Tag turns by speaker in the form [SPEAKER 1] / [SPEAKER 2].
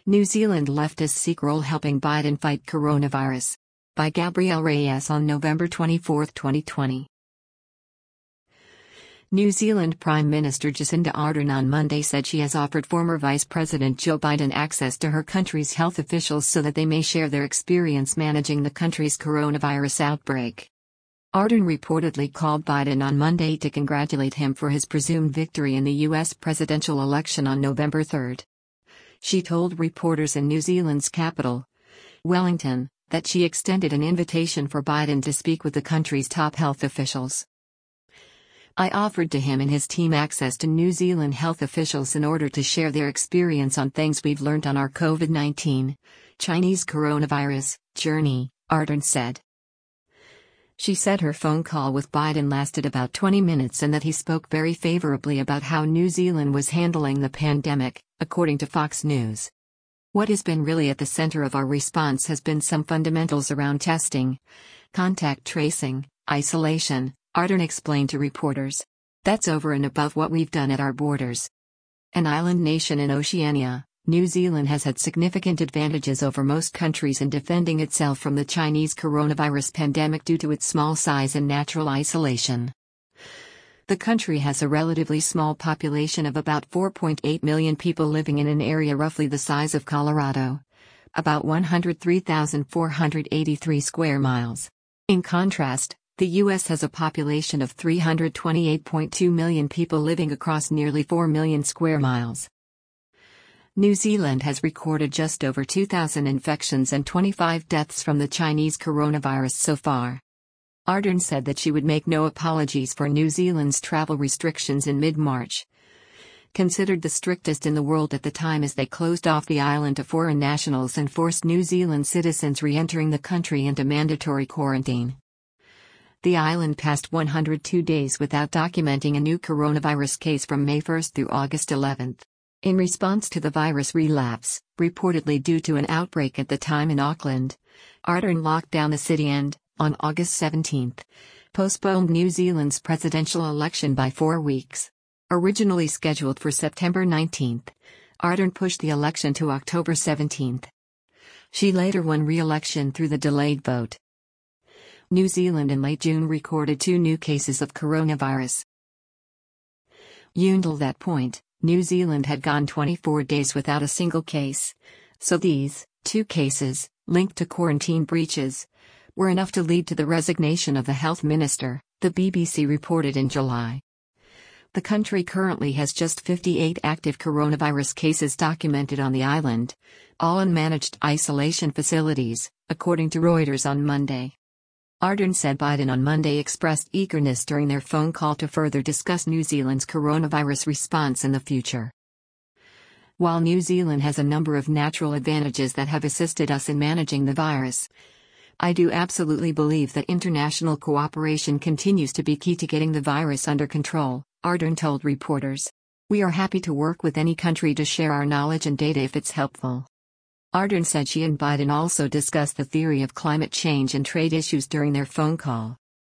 [SPEAKER 1] New Zealand leftists seek role helping Biden fight coronavirus. By Gabrielle Reyes on November 24, 2020. New Zealand Prime Minister Jacinda Ardern on Monday said she has offered former Vice President Joe Biden access to her country's health officials so that they may share their experience managing the country's coronavirus outbreak. Ardern reportedly called Biden on Monday to congratulate him for his presumed victory in the U.S. presidential election on November 3. She told reporters in New Zealand's capital, Wellington, that she extended an invitation for Biden to speak with the country's top health officials. I offered to him and his team access to New Zealand health officials in order to share their experience on things we've learned on our COVID-19, Chinese coronavirus, journey, Ardern said. She said her phone call with Biden lasted about 20 minutes and that he spoke very favorably about how New Zealand was handling the pandemic, according to Fox News. What has been really at the center of our response has been some fundamentals around testing, contact tracing, isolation, Ardern explained to reporters. That's over and above what we've done at our borders. An island nation in Oceania, New Zealand has had significant advantages over most countries in defending itself from the Chinese coronavirus pandemic due to its small size and natural isolation. The country has a relatively small population of about 4.8 million people living in an area roughly the size of Colorado, about 103,483 square miles. In contrast, the U.S. has a population of 328.2 million people living across nearly 4 million square miles. New Zealand has recorded just over 2,000 infections and 25 deaths from the Chinese coronavirus so far. Ardern said that she would make no apologies for New Zealand's travel restrictions in mid-March, considered the strictest in the world at the time as they closed off the island to foreign nationals and forced New Zealand citizens re-entering the country into mandatory quarantine. The island passed 102 days without documenting a new coronavirus case from May 1 through August 11. In response to the virus relapse, reportedly due to an outbreak at the time in Auckland, Ardern locked down the city and, on August 17, postponed New Zealand's presidential election by 4 weeks. Originally scheduled for September 19, Ardern pushed the election to October 17. She later won re-election through the delayed vote. New Zealand in late June recorded 2 new cases of coronavirus. Until that point, New Zealand had gone 24 days without a single case, so these 2 cases, linked to quarantine breaches, were enough to lead to the resignation of the health minister, the BBC reported in July. The country currently has just 58 active coronavirus cases documented on the island, all in managed isolation facilities, according to Reuters on Monday. Ardern said Biden on Monday expressed eagerness during their phone call to further discuss New Zealand's coronavirus response in the future. While New Zealand has a number of natural advantages that have assisted us in managing the virus, I do absolutely believe that international cooperation continues to be key to getting the virus under control, Ardern told reporters. We are happy to work with any country to share our knowledge and data if it's helpful. Ardern said she and Biden also discussed the theory of climate change and trade issues during their phone call.